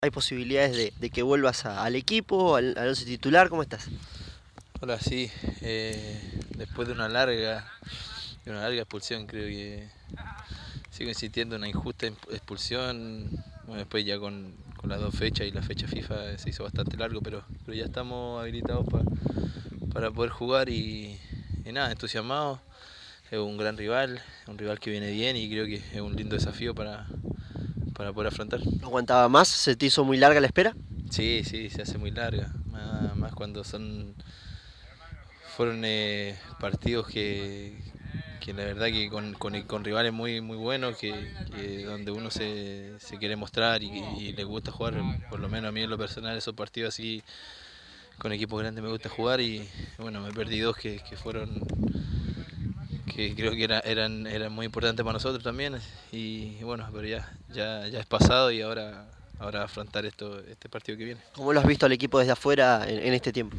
¿Hay posibilidades de que vuelvas al equipo, al once titular? ¿Cómo estás? Hola, sí, después de una larga expulsión, creo que sigo insistiendo en una injusta expulsión. Bueno, después ya con las dos fechas y la fecha FIFA se hizo bastante largo, pero ya estamos habilitados para poder jugar y nada, entusiasmados. Es un gran rival, un rival que viene bien y creo que es un lindo desafío para poder afrontar. ¿No aguantaba más? ¿Se te hizo muy larga la espera? Sí, sí, se hace muy larga, más cuando fueron partidos que la verdad que con rivales muy buenos, que donde uno se quiere mostrar y le gusta jugar. Por lo menos a mí en lo personal esos partidos así con equipos grandes me gusta jugar y bueno, me perdí dos que fueron, que creo que eran muy importantes para nosotros también y bueno, pero ya es pasado y ahora afrontar este partido que viene. ¿Cómo lo has visto al equipo desde afuera en este tiempo?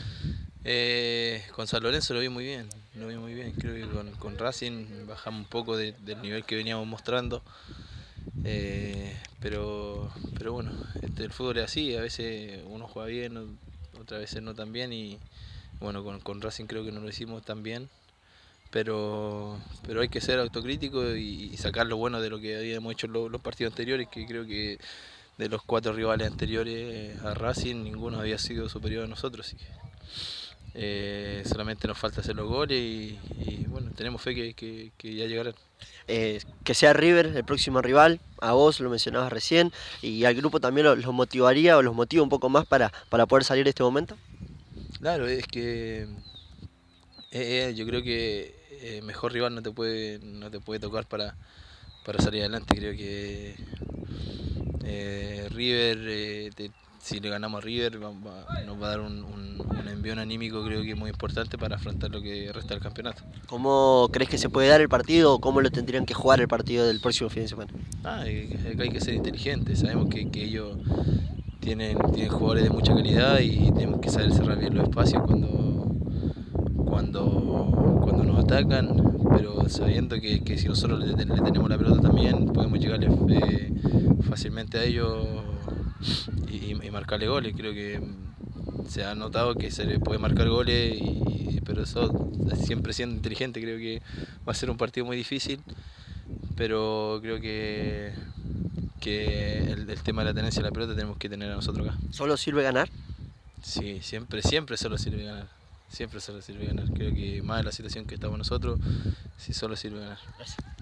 Con San Lorenzo lo vi muy bien. Creo que con Racing bajamos un poco del nivel que veníamos mostrando, pero bueno, el fútbol es así, a veces uno juega bien, otras veces no tan bien y bueno, con Racing creo que no lo hicimos tan bien, pero hay que ser autocrítico y sacar lo bueno de lo que habíamos hecho en los partidos anteriores, que creo que de los 4 rivales anteriores a Racing ninguno había sido superior a nosotros. Así que, solamente nos falta hacer los goles y bueno, tenemos fe que ya llegarán. Que sea River el próximo rival, a vos lo mencionabas recién, y al grupo también los motivaría o los motiva un poco más para poder salir de este momento. Claro, es que yo creo que mejor rival no te puede tocar para salir adelante. Creo que River, si le ganamos a River, nos va a dar un envión anímico, creo que muy importante para afrontar lo que resta del campeonato. ¿Cómo crees que se puede dar el partido o cómo lo tendrían que jugar el partido del próximo fin de semana? Hay que ser inteligentes, sabemos que ellos tienen jugadores de mucha calidad y tenemos que saber cerrar bien los espacios cuando nos atacan, pero sabiendo que si nosotros le tenemos la pelota también podemos llegarle fácilmente a ellos y marcarle goles. Creo que se ha notado que se le puede marcar goles, pero eso siempre siendo inteligente. Creo que va a ser un partido muy difícil, pero creo que el tema de la tenencia de la pelota tenemos que tener a nosotros acá. ¿Solo sirve ganar? Sí, siempre solo sirve ganar. Siempre solo sirve ganar. Creo que más en la situación que estamos nosotros, sí solo sirve ganar. Gracias.